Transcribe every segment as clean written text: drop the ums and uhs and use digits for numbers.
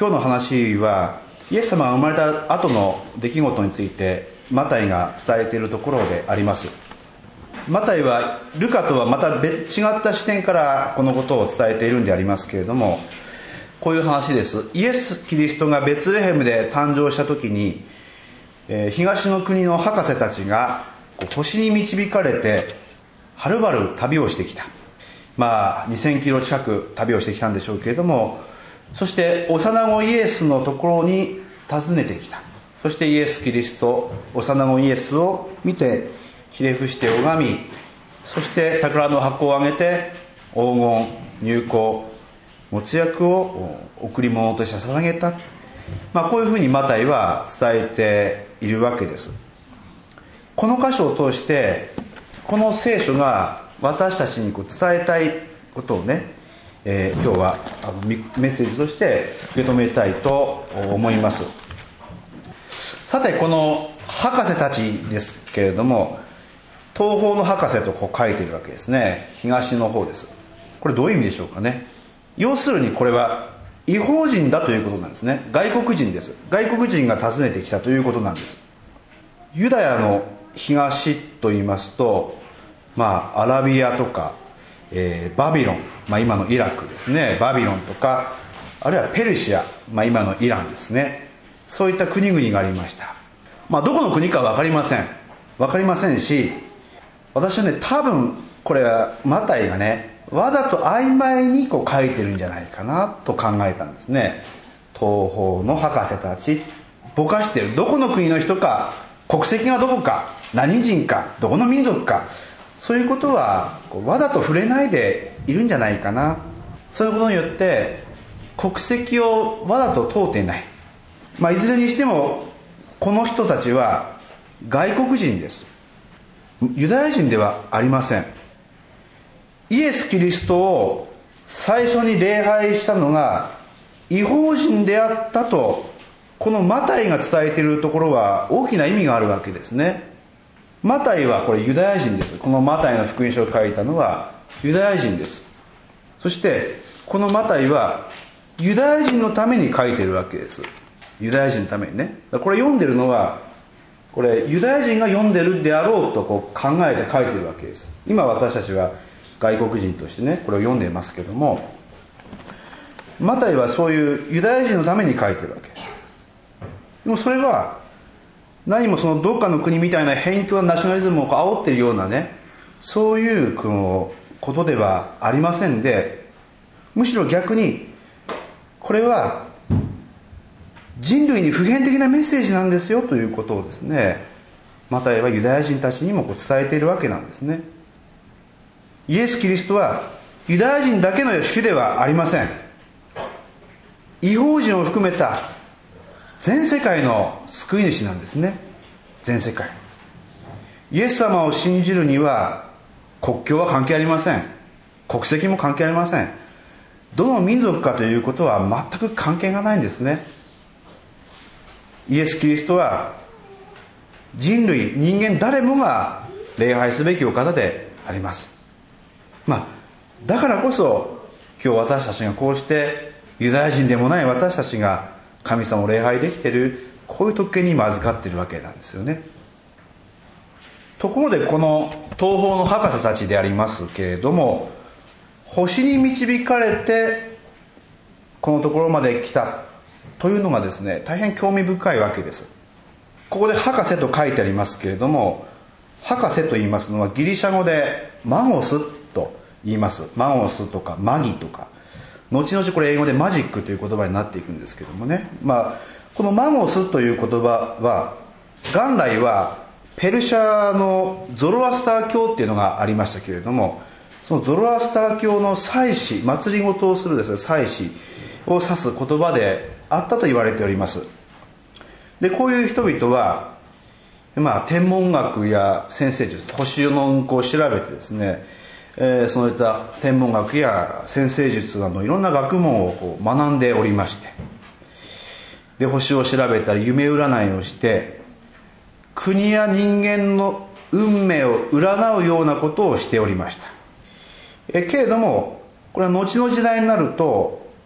今日の話はイエス様が生まれた後の出来事についてマタイが伝えているところであります。マタイはルカとはまた違った視点からこのことを伝えているんでありますけれども、こういう話です。イエス・キリストがベツレヘムで誕生した時に、東の国の博士たちが星に導かれてはるばる旅をしてきた。2000キロ近く旅をしてきたんでしょうけれども、そして幼子イエスのところに訪ねてきた。そしてイエス・キリスト、幼子イエスを見てひれ伏して拝み、そして宝の箱をあげて黄金、乳香、没薬を贈り物として捧げた。こういうふうにマタイは伝えているわけです。この箇所を通してこの聖書が私たちに伝えたいことをね、今日はメッセージとして受け止めたいと思います。さて、この博士たちですけれども、東方の博士と書いているわけですね。東の方です。これどういう意味でしょうかね。要するにこれは異邦人だということなんですね。外国人です。外国人が訪ねてきたということなんです。ユダヤの東と言いますと、アラビアとか、バビロン、今のイラクですね、バビロンとか、あるいはペルシア、今のイランですね、そういった国々がありました。どこの国か分かりませんし、私はね、多分これはマタイがね、わざと曖昧に書いてるんじゃないかなと考えたんですね。東方の博士たち、ぼかしてる。どこの国の人か、国籍がどこか、何人か、どこの民族か、そういうことはわざと触れないでいるんじゃないかな。そういうことによって国籍をわざと問うていない。いずれにしてもこの人たちは外国人です。ユダヤ人ではありません。イエス・キリストを最初に礼拝したのが異邦人であったと、このマタイが伝えているところは大きな意味があるわけですね。マタイはこれユダヤ人です。このマタイの福音書を書いたのはユダヤ人です。そしてこのマタイはユダヤ人のために書いているわけです。ユダヤ人のためにね。これ読んでるのは、これユダヤ人が読んでるであろうと考えて書いているわけです。今私たちは外国人としてね、これを読んでいますけども、マタイはそういうユダヤ人のために書いているわけです。でもそれは何もそのどっかの国みたいな偏狭なナショナリズムを煽っているようなね、そういうことではありませんで、むしろ逆にこれは人類に普遍的なメッセージなんですよということをですね、マタイはユダヤ人たちにも伝えているわけなんですね。イエス・キリストはユダヤ人だけの主ではありません。異邦人を含めた全世界の救い主なんですね。全世界。イエス様を信じるには国境は関係ありません。国籍も関係ありません。どの民族かということは全く関係がないんですね。イエス・キリストは人類、人間誰もが礼拝すべきお方であります。だからこそ今日私たちがこうしてユダヤ人でもない私たちが神様を礼拝できている、こういう特権に今預かっているわけなんですよね。ところでこの東方の博士たちでありますけれども、星に導かれてこのところまで来たというのがですね、大変興味深いわけです。ここで博士と書いてありますけれども、博士と言いますのはギリシャ語でマゴスと言います。マゴスとかマギとか、後々これ英語でマジックという言葉になっていくんですけどもね、このマゴスという言葉は元来はペルシャのゾロアスター教っていうのがありましたけれども、そのゾロアスター教の祭司、祭りごとをするですね、祭司を指す言葉であったと言われております。で、こういう人々は天文学や占星術、星の運行を調べてですね、そういった天文学や占星術などいろんな学問を学んでおりまして、で星を調べたり夢占いをして国や人間の運命を占うようなことをしておりました。けれどもこれは後の時代になると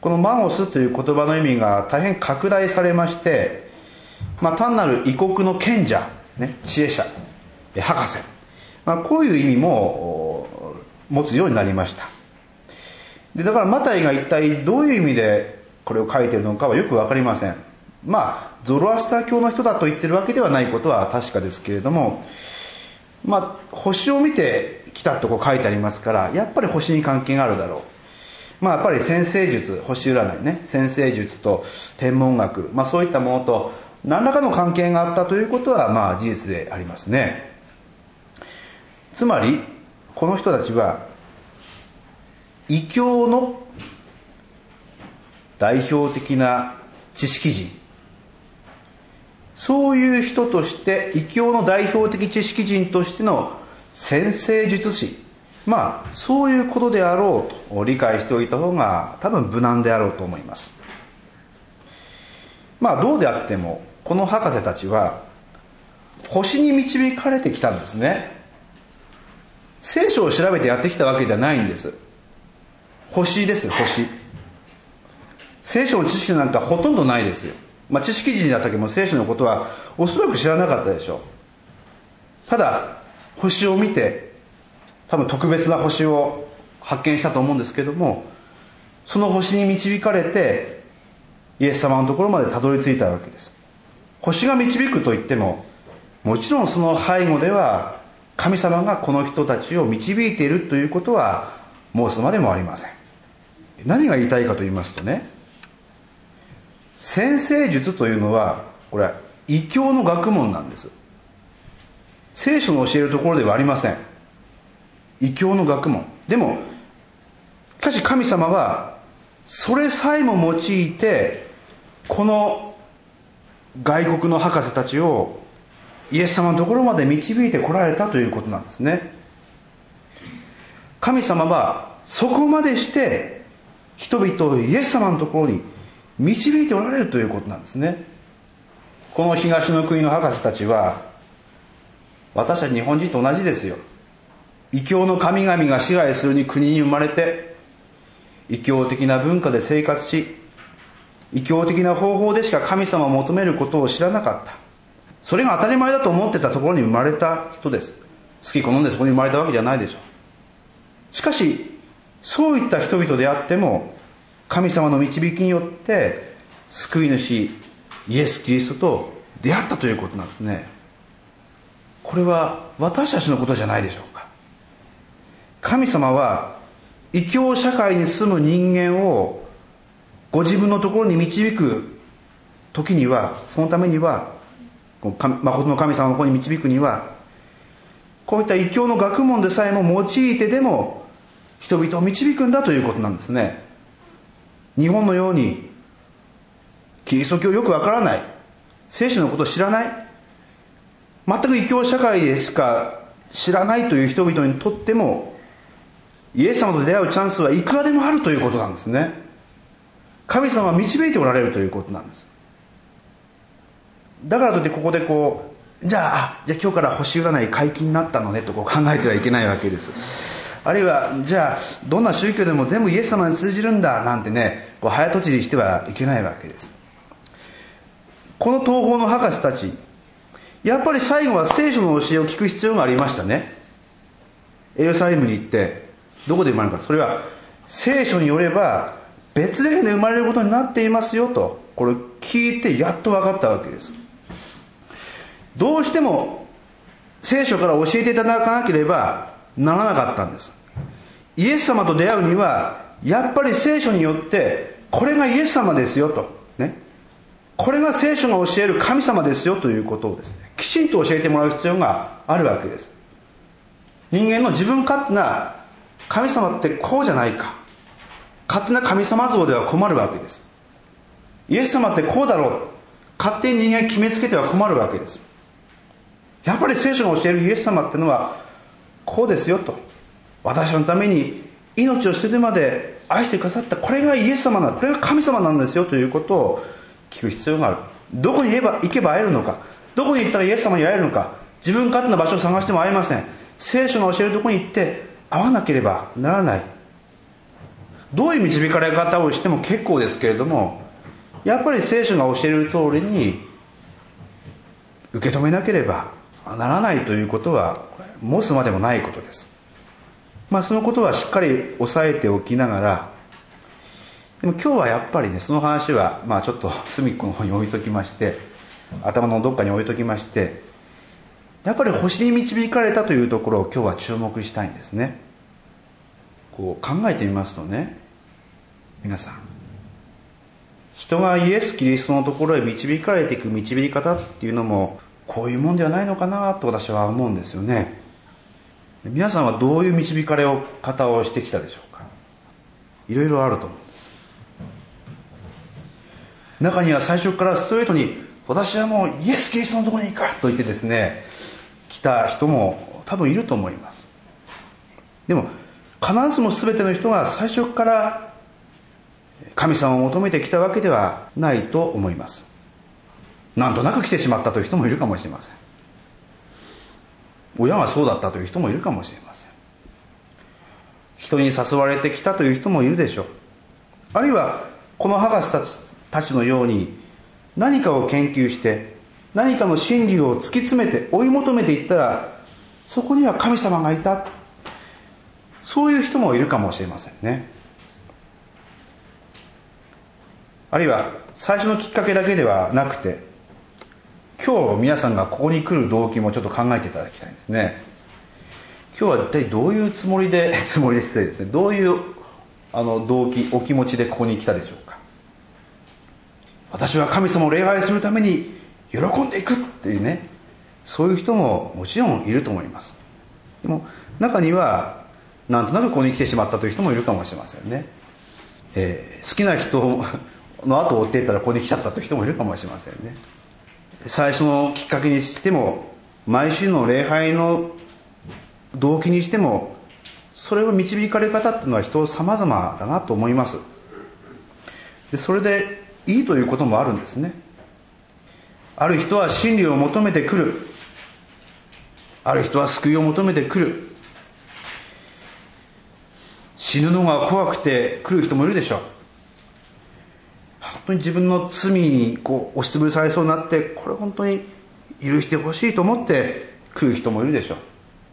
このマゴスという言葉の意味が大変拡大されまして、単なる異国の賢者、知恵者、博士、こういう意味も持つようになりました。でだからマタイが一体どういう意味でこれを書いているのかはよく分かりません。ゾロアスター教の人だと言ってるわけではないことは確かですけれども、星を見てきたと書いてありますから、やっぱり星に関係があるだろう。やっぱり占星術、星占いね、占星術と天文学、そういったものと何らかの関係があったということは事実でありますね。つまりこの人たちは異教の代表的な知識人、そういう人として、異教の代表的知識人としての占星術師、そういうことであろうと理解しておいた方が多分無難であろうと思います。どうであってもこの博士たちは星に導かれてきたんですね。聖書を調べてやってきたわけではないんです。星ですよ、星。聖書の知識なんかほとんどないですよ。知識人だったけども聖書のことはおそらく知らなかったでしょう。ただ星を見て、多分特別な星を発見したと思うんですけども、その星に導かれてイエス様のところまでたどり着いたわけです。星が導くといっても、もちろんその背後では神様がこの人たちを導いているということは申すまでもありません。何が言いたいかと言いますとね、占星術というのはこれは異教の学問なんです。聖書の教えるところではありません。異教の学問でも、しかし神様はそれさえも用いてこの外国の博士たちをイエス様のところまで導いてこられたということなんですね。神様はそこまでして人々をイエス様のところに導いておられるということなんですね。この東の国の博士たちは私たち日本人と同じですよ。異教の神々が支配する国に生まれて、異教的な文化で生活し、異教的な方法でしか神様を求めることを知らなかった。それが当たり前だと思ってたところに生まれた人です。好き好んでそこに生まれたわけじゃないでしょう。しかしそういった人々であっても、神様の導きによって救い主イエス・キリストと出会ったということなんですね。これは私たちのことじゃないでしょうか。神様は異教社会に住む人間をご自分のところに導く時には、そのためには誠の神様の方に導くには、こういった異教の学問でさえも用いてでも人々を導くんだということなんですね。日本のようにキリスト教よくわからない、聖書のことを知らない、全く異教社会でしか知らないという人々にとっても、イエス様と出会うチャンスはいくらでもあるということなんですね。神様は導いておられるということなんです。だからといってここでじゃあ今日から星占い解禁になったのねと考えてはいけないわけです。あるいはじゃあどんな宗教でも全部イエス様に通じるんだなんてね、早とちりしてはいけないわけです。この東方の博士たち、やっぱり最後は聖書の教えを聞く必要がありましたね。エルサレムに行ってどこで生まれるか、それは聖書によればベツレヘムで生まれることになっていますよと、これ聞いてやっと分かったわけです。どうしても聖書から教えていただかなければならなかったんです。イエス様と出会うにはやっぱり聖書によってこれがイエス様ですよとね、これが聖書が教える神様ですよということをですね、きちんと教えてもらう必要があるわけです。人間の自分勝手な神様ってこうじゃないか、勝手な神様像では困るわけです。イエス様ってこうだろう、勝手に人間決めつけては困るわけです。やっぱり聖書が教えるイエス様ってのはこうですよと、私のために命を捨ててまで愛してくださった、これがイエス様なんだ、これが神様なんですよということを聞く必要がある。どこに行けば会えるのか、どこに行ったらイエス様に会えるのか、自分勝手な場所を探しても会えません。聖書が教えるところに行って会わなければならない。 どういう導かれ方をしても結構ですけれども、やっぱり聖書が教える通りに受け止めなければならないということは申すまでもないことです。そのことはしっかり押さえておきながら、でも今日はやっぱりね、その話はちょっと隅っこの方に置いときまして、頭のどっかに置いときまして、やっぱり星に導かれたというところを今日は注目したいんですね。こう考えてみますとね、皆さん、人がイエス・キリストのところへ導かれていく導き方っていうのもこういうもんではないのかなと私は思うんですよね。皆さんはどういう導かれ方をしてきたでしょうか。いろいろあると思うんです。中には最初からストレートに私はもうイエス・キリストのところに行くと言ってですね、来た人も多分いると思います。でも必ずも全ての人が最初から神様を求めてきたわけではないと思います。なんとなく来てしまったという人もいるかもしれません。親がそうだったという人もいるかもしれません。人に誘われてきたという人もいるでしょう。あるいはこの博士たちのように何かを研究して何かの真理を突き詰めて追い求めていったら、そこには神様がいた、そういう人もいるかもしれませんね。あるいは最初のきっかけだけではなくて、今日皆さんがここに来る動機もちょっと考えていただきたいんですね。今日は一体どういうつもりで失礼ですね、どういう動機、お気持ちでここに来たでしょうか。私は神様を礼拝するために喜んでいくっていうね、そういう人ももちろんいると思います。でも中にはなんとなくここに来てしまったという人もいるかもしれませんね。好きな人の後を追っていったらここに来ちゃったという人もいるかもしれませんね。最初のきっかけにしても、毎週の礼拝の動機にしても、それを導かれ方っていうのは人様々だなと思います。でそれでいいということもあるんですね。ある人は真理を求めてくる、ある人は救いを求めてくる、死ぬのが怖くて来る人もいるでしょう。本当に自分の罪に押しつぶされそうになって、これ本当に許してほしいと思って来る人もいるでしょ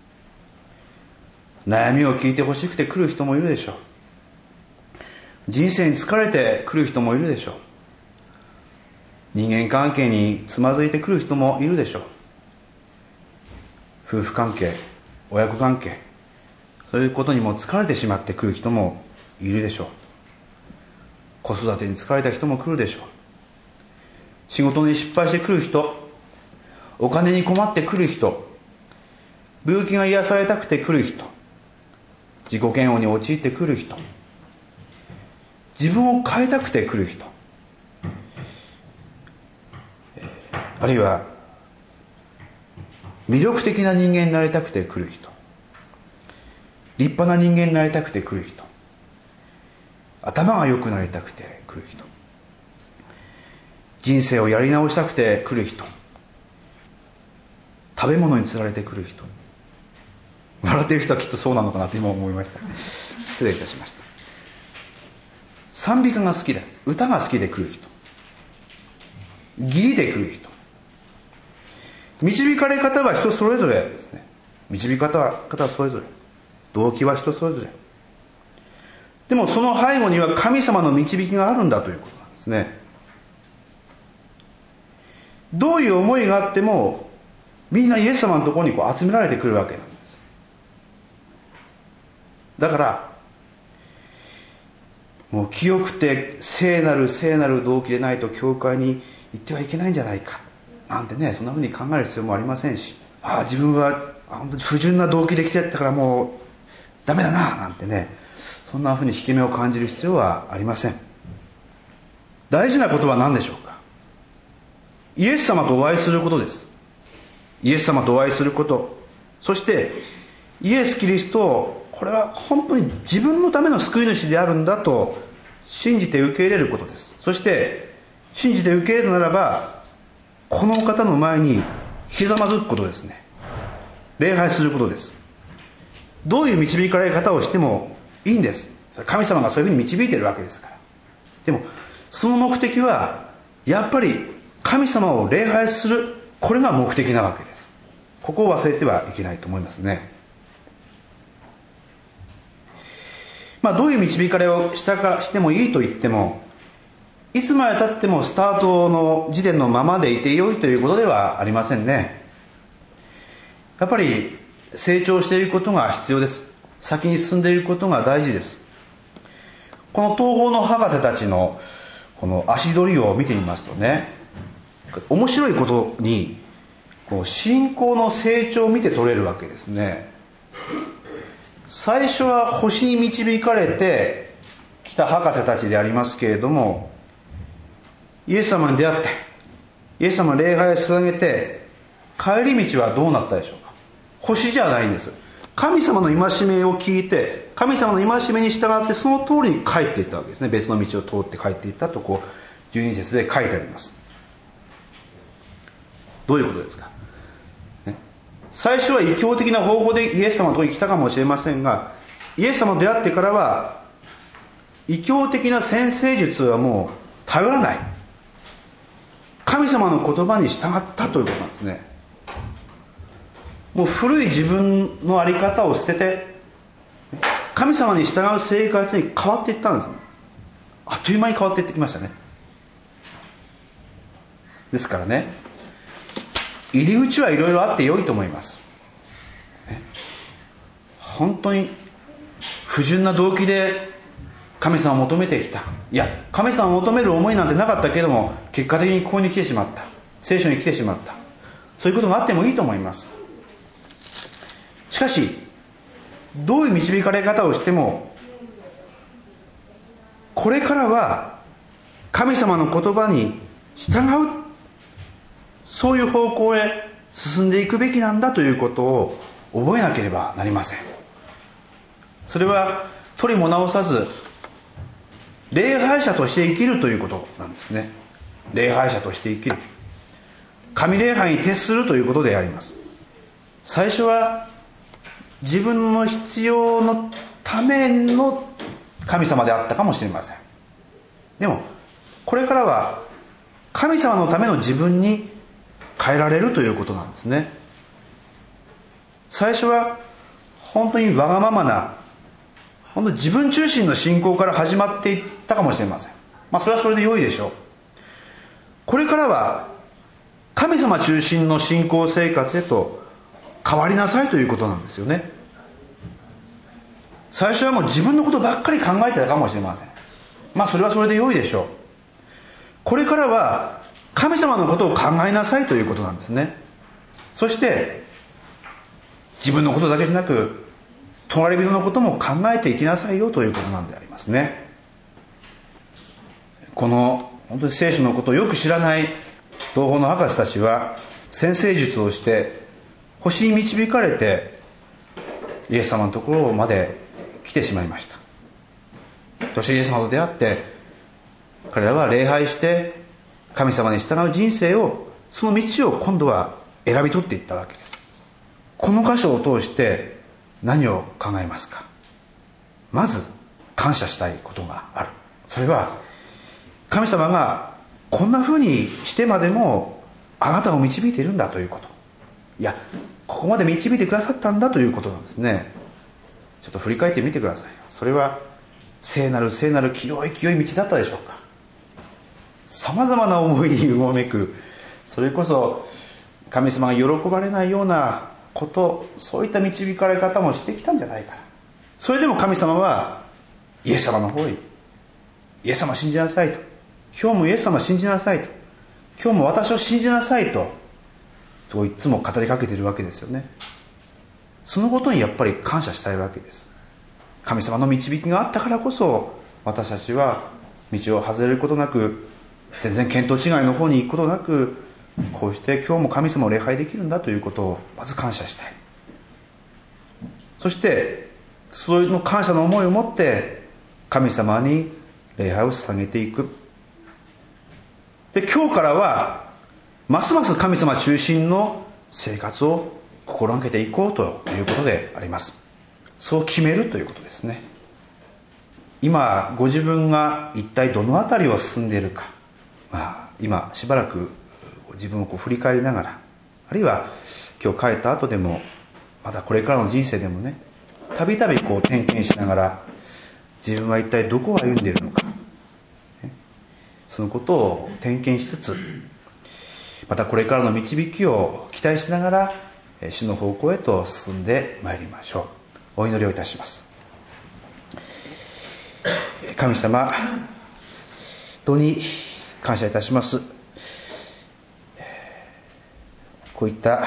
う。悩みを聞いてほしくて来る人もいるでしょう。人生に疲れて来る人もいるでしょう。人間関係につまずいてくる人もいるでしょう。夫婦関係、親子関係、そういうことにも疲れてしまってくる人もいるでしょう。子育てに疲れた人も来るでしょう。仕事に失敗してくる人、お金に困ってくる人、病気が癒されたくて来る人、自己嫌悪に陥ってくる人、自分を変えたくて来る人、あるいは魅力的な人間になりたくて来る人、立派な人間になりたくて来る人、頭が良くなりたくて来る人、人生をやり直したくて来る人、食べ物につられて来る人。笑っている人はきっとそうなのかなと今思いました。失礼いたしました。賛美歌が好きで、歌が好きで来る人、義理で来る人。導かれ方は人それぞれですね。導かれ方はそれぞれ、動機は人それぞれ。でもその背後には神様の導きがあるんだということなんですね。どういう思いがあってもみんなイエス様のところに集められてくるわけなんです。だからもう清くて聖なる動機でないと教会に行ってはいけないんじゃないかなんてね、そんなふうに考える必要もありませんし、自分は本当に不純な動機で来てたからもうダメだななんてね、そんなふうに引け目を感じる必要はありません。大事なことは何でしょうか。イエス様とお会いすることです。イエス様とお会いすること、そしてイエス・キリストをこれは本当に自分のための救い主であるんだと信じて受け入れることです。そして信じて受け入れたならば、この方の前にひざまずくことですね。礼拝することです。どういう導かれ方をしてもいいんです。 神様がそういうふうに導いているわけですから。でもその目的はやっぱり神様を礼拝する、これが目的なわけです。ここを忘れてはいけないと思いますね。どういう導かれをしてもいいと言っても、いつまでたってもスタートの時点のままでいてよいということではありませんね。やっぱり成長していくことが必要です。先に進んでいくことが大事です。この東方の博士たちのこの足取りを見てみますとね、面白いことに信仰の成長を見て取れるわけですね。最初は星に導かれてきた博士たちでありますけれども、イエス様に出会ってイエス様に礼拝を捧げて、帰り道はどうなったでしょうか。星じゃないんです。神様の戒めを聞いて、神様の戒めに従ってその通りに帰っていったわけですね。別の道を通って帰っていったと12節で書いてあります。どういうことですか。最初は異教的な方法でイエス様のところに来たかもしれませんが、イエス様と出会ってからは異教的な占星術はもう頼らない、神様の言葉に従ったということなんですね。もう古い自分の在り方を捨てて神様に従う生活に変わっていったんです。あっという間に変わっていってきましたね。ですからね、入り口はいろいろあって良いと思います。本当に不純な動機で神様を求めてきた。いや、神様を求める思いなんてなかったけれども、結果的にここに来てしまった。聖書に来てしまった。そういうことがあってもいいと思います。しかし、どういう導かれ方をしても、これからは神様の言葉に従う、そういう方向へ進んでいくべきなんだということを覚えなければなりません。それは取りも直さず礼拝者として生きるということなんですね。礼拝者として生きる、神礼拝に徹するということであります。最初は自分の必要のための神様であったかもしれません。でもこれからは神様のための自分に変えられるということなんですね。最初は本当にわがままな、本当に自分中心の信仰から始まっていったかもしれません。それはそれで良いでしょう。これからは神様中心の信仰生活へと変わりなさいということなんですよね。最初はもう自分のことばっかり考えてたかもしれません。それはそれで良いでしょう。これからは神様のことを考えなさいということなんですね。そして自分のことだけじゃなく隣人のことも考えていきなさいよということなんでありますね。この本当に聖書のことをよく知らない東方の博士たちは占星術をして星に導かれてイエス様のところまで来てしまいました。そしてイエス様と出会って彼らは礼拝して神様に従う人生を、その道を今度は選び取っていったわけです。この箇所を通して何を考えますか。まず感謝したいことがある。それは神様がこんな風にしてまでもあなたを導いているんだということ、いやここまで導いてくださったんだということなんですね。ちょっと振り返ってみてください。それは聖なる清い清い道だったでしょうか。さまざまな思いにうごめく、それこそ神様が喜ばれないようなこと、そういった導かれ方もしてきたんじゃないかな。それでも神様はイエス様の方へ、イエス様信じなさいと、今日もイエス様信じなさいと、今日も私を信じなさいといつも語りかけているわけですよね。そのことにやっぱり感謝したいわけです。神様の導きがあったからこそ私たちは道を外れることなく、全然見当違いの方に行くことなく、こうして今日も神様を礼拝できるんだということをまず感謝したい。そしてその感謝の思いを持って神様に礼拝を捧げていく。で、今日からはますます神様中心の生活を心がけていこうということであります。そう決めるということですね。 今ご自分が一体どのあたりを進んでいるか、今しばらく自分を振り返りながら、あるいは今日帰った後でも、またこれからの人生でもね、たびたび点検しながら、自分は一体どこを歩んでいるのか、そのことを点検しつつ、またこれからの導きを期待しながら、主の方向へと進んでまいりましょう。お祈りをいたします。神様、本当に感謝いたします。こういった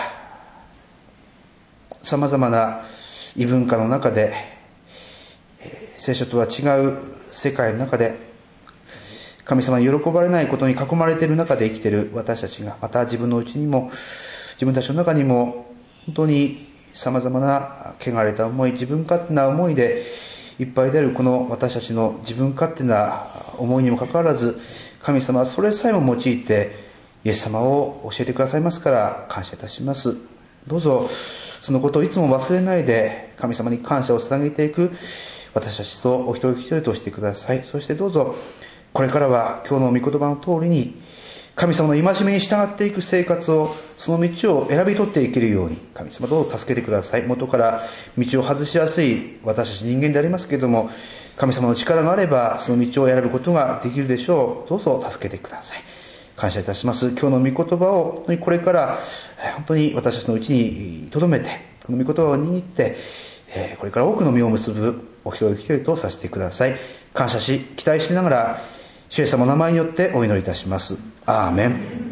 さまざまな異文化の中で、聖書とは違う世界の中で、神様に喜ばれないことに囲まれている中で生きている私たちが、また自分のうちにも自分たちの中にも本当にさまざまな汚れた思い、自分勝手な思いでいっぱいであるこの私たちの自分勝手な思いにもかかわらず、神様はそれさえも用いてイエス様を教えてくださいますから感謝いたします。どうぞそのことをいつも忘れないで神様に感謝を捧げていく私たちとお一人一人としてください。そしてどうぞこれからは今日の御言葉の通りに神様の戒めに従っていく生活を、その道を選び取っていけるように神様どうぞ助けてください。元から道を外しやすい私たち人間でありますけれども、神様の力があればその道を選ぶことができるでしょう。どうぞ助けてください。感謝いたします。今日の御言葉を本当にこれから本当に私たちのうちに留めて、この御言葉を握ってこれから多くの実を結ぶお一人一人とさせてください。感謝し期待しながら主イエス様の名前によってお祈りいたします。アーメン。